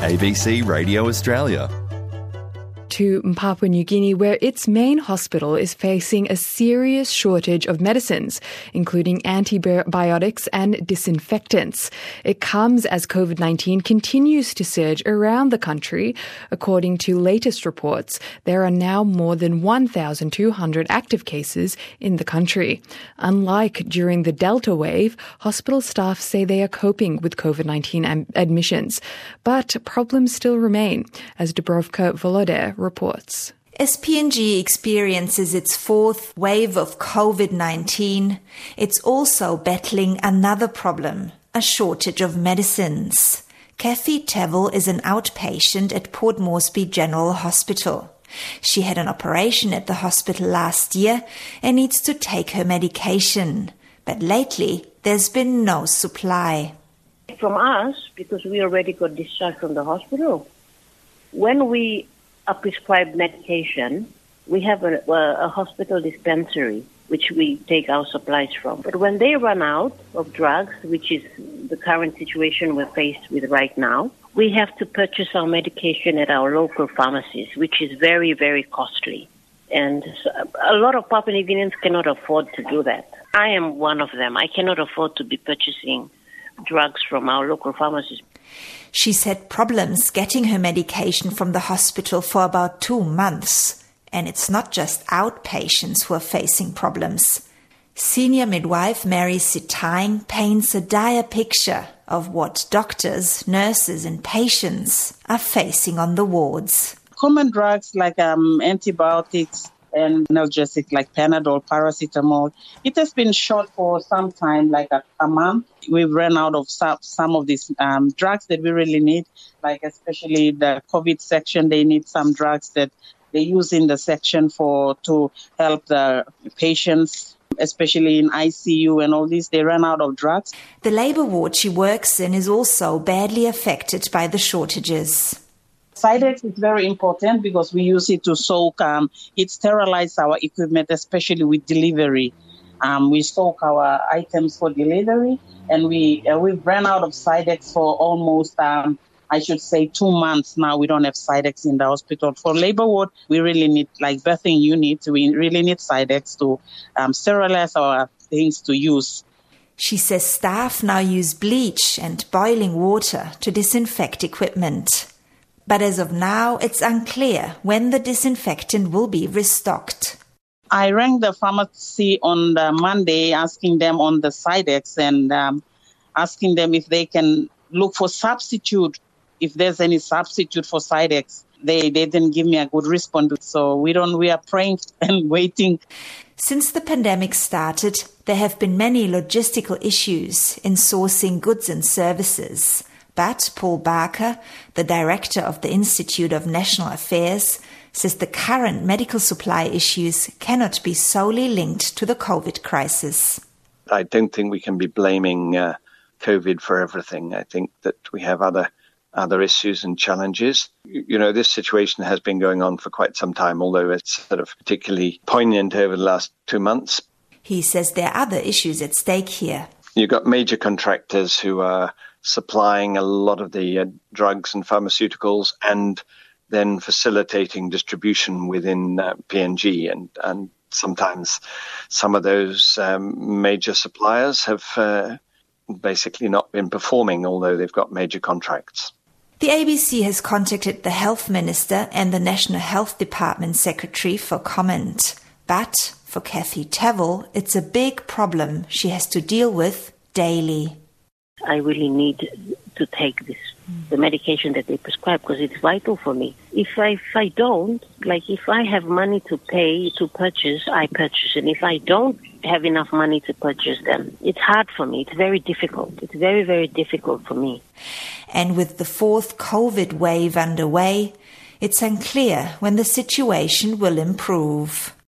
ABC Radio Australia. To Papua New Guinea, where its main hospital is facing a serious shortage of medicines, including antibiotics and disinfectants. It comes as COVID-19 continues to surge around the country. According to latest reports, there are now more than 1,200 active cases in the country. Unlike during the Delta wave, hospital staff say they are coping with COVID-19 admissions, but problems still remain, as Dubrovka Volodar reports. As PNG experiences its fourth wave of COVID-19, it's also battling another problem, a shortage of medicines. Kathy Tevel is an outpatient at Port Moresby General Hospital. She had an operation at the hospital last year and needs to take her medication. But lately, there's been no supply. From us, because we already got discharged from the hospital, when we are prescribed medication, we have a hospital dispensary which we take our supplies from. But when they run out of drugs, which is the current situation we're faced with right now, we have to purchase our medication at our local pharmacies, which is very, very costly. And a lot of Papua New Guineans cannot afford to do that. I am one of them. I cannot afford to be purchasing drugs from our local pharmacies. She's had problems getting her medication from the hospital for about 2 months. And it's not just outpatients who are facing problems. Senior midwife Mary Sitaing paints a dire picture of what doctors, nurses and patients are facing on the wards. Common drugs like antibiotics and analgesics like Panadol, paracetamol, it has been short for some time, like a month. We've run out of some of these drugs that we really need, like especially the COVID section. They need some drugs that they use in the section to help the patients, especially in ICU and all these. They run out of drugs. The labour ward she works in is also badly affected by the shortages. Sidex is very important because we use it to soak. It sterilizes our equipment, especially with delivery. We soak our items for delivery, and we've run out of Sidex for almost, 2 months now. We don't have Sidex in the hospital. For labor ward, we really need, like birthing units, we really need Sidex to sterilize our things to use. She says staff now use bleach and boiling water to disinfect equipment. But as of now, it's unclear when the disinfectant will be restocked. I rang the pharmacy on the Monday asking them on the Sidex and asking them if they can look for substitute, if there's any substitute for Sidex. They didn't give me a good response, so we are praying and waiting. Since the pandemic started, there have been many logistical issues in sourcing goods and services. But Paul Barker, the director of the Institute of National Affairs, says the current medical supply issues cannot be solely linked to the COVID crisis. I don't think we can be blaming COVID for everything. I think that we have other issues and challenges. You know, this situation has been going on for quite some time, although it's sort of particularly poignant over the last 2 months. He says there are other issues at stake here. You've got major contractors who are supplying a lot of the drugs and pharmaceuticals and then facilitating distribution within PNG. And sometimes some of those major suppliers have basically not been performing, although they've got major contracts. The ABC has contacted the Health Minister and the National Health Department Secretary for comment. But for Kathy Tevel, it's a big problem she has to deal with daily. I really need to take the medication that they prescribe, because it's vital for me. If I don't, like if I have money to pay to purchase, I purchase. And if I don't have enough money to purchase them, it's hard for me. It's very difficult. It's very, very difficult for me. And with the fourth COVID wave underway, it's unclear when the situation will improve.